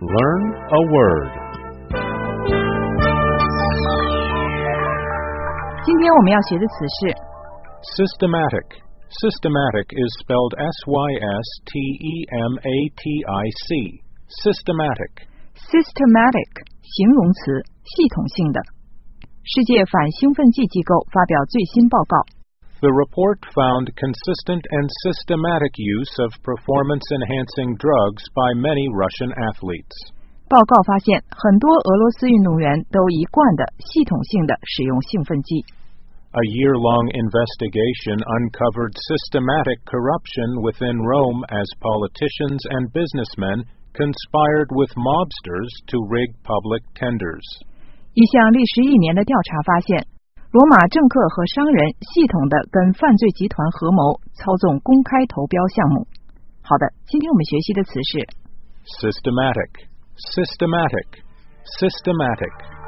Learn a word. 今天我们要学的词是 Systematic. Systematic is spelled S-Y-S-T-E-M-A-T-I-C. Systematic. systematic 形容词，系统性的。世界反兴奋剂机构发表最新报告。 The report found consistent and systematic use of performance-enhancing drugs by many Russian athletes. 报告发现，很多俄罗斯运动员都一贯的、系统性的使用兴奋剂。 A year-long investigation uncovered systematic corruption within Rome as politicians and businessmen conspired with mobsters to rig public tenders. 一项历时1年的调查发现，罗马政客和商人系统的跟犯罪集团合谋，操纵公开投标项目。好的，今天我们学习的词是 Systematic. Systematic. Systematic.